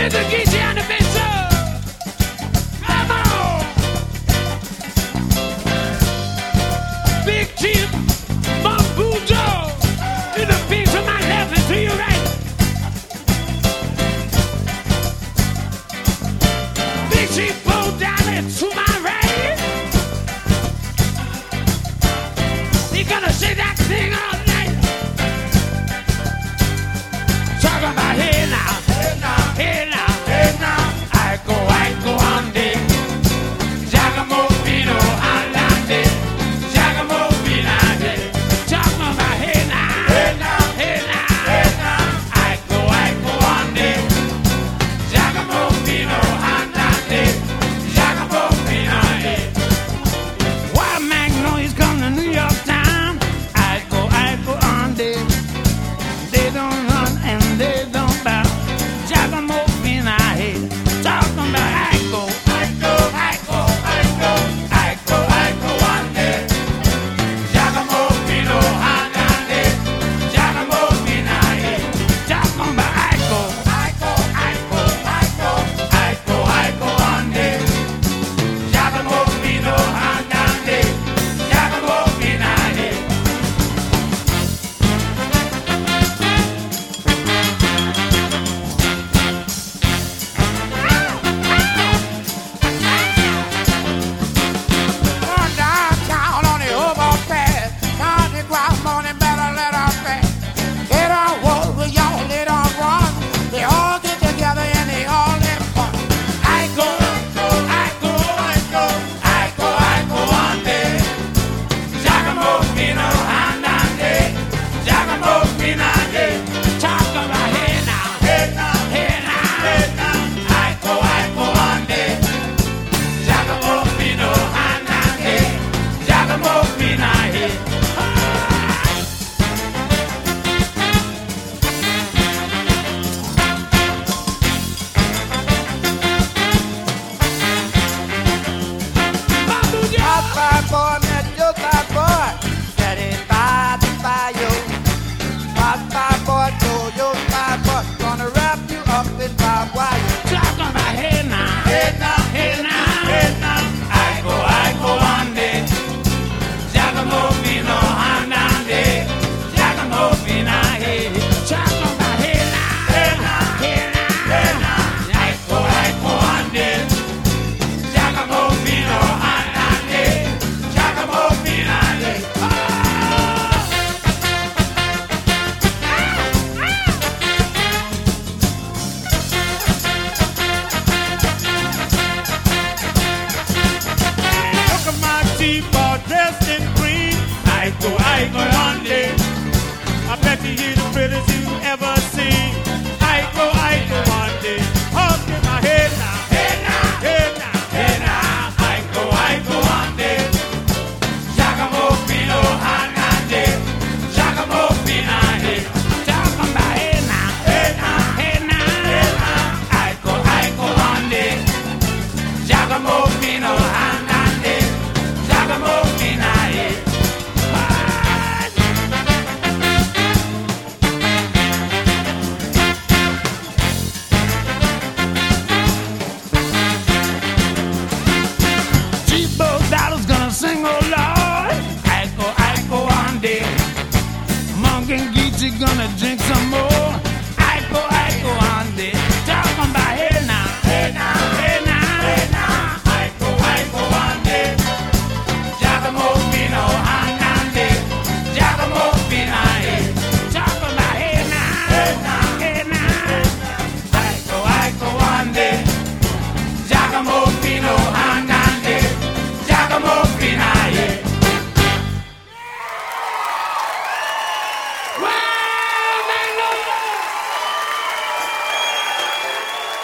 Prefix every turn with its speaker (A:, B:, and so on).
A: Mr. Geechee on the bass. Come on. Big Chief, Bamboo Joe. To the beat to my left and to your right. Big Chief Bo down and to my right. He gonna say that thing all night. Talk about hey now, hey now, hey now, hey now. I go on day. Giacomo Pino Allande, Giacomo Pinade. Talk about hey now, hey now, hey now, hey now. I go on day. Giacomo Pino Allande, Giacomo Pinade. Wild Magnolia's come to New York town. I go on day. They don't run and they don't bow. Giacomo Pinade. Talking about I go on day. Giacomo Pino Allande, Giacomo Pinade. Talking about I go on day. Giacomo Pino Allande, Giacomo Pinade.
B: Going downtown on the overpass. Time to go out morning, better let off fast. They don't walk with y'all, they don't run. They all get together and they all have fun. I go
A: on day. Giacomo Pino Allande, Giacomo Pinade. Talk about hey now, hey now, hey now, hey now. I go on day. Giacomo Pino Allande, Giacomo Pinade.
B: Hot fire boy, met your fire boy. Setting by the fire. Hot fire boy, told your fire boy. Gonna wrap you up in barbed wire.
A: Talk about hey now, hey now, hey now, hey now. I go on day. Giacomo Pino Allande, Giacomo Pinade. Talk about hey now, hey now, hey now, hey now. I go on day. Giacomo Pino Allande, Giacomo Pinade. Look at my teeth all dressed in green. I go on day. I bet you he's the prettiest you ever seen. I go on day. Hold in my head now. Hey now, hey now, hey now. I go on day. Giacomo Pino Allande, Giacomo Pinade. Talking about hey now, hey now, hey now, hey now. I go on day. Giacomo Pino Allande, Giacomo Pinade. Cheapo Dollar's gonna sing, oh Lord. I go on day. Monk and Geechee gonna drink some more.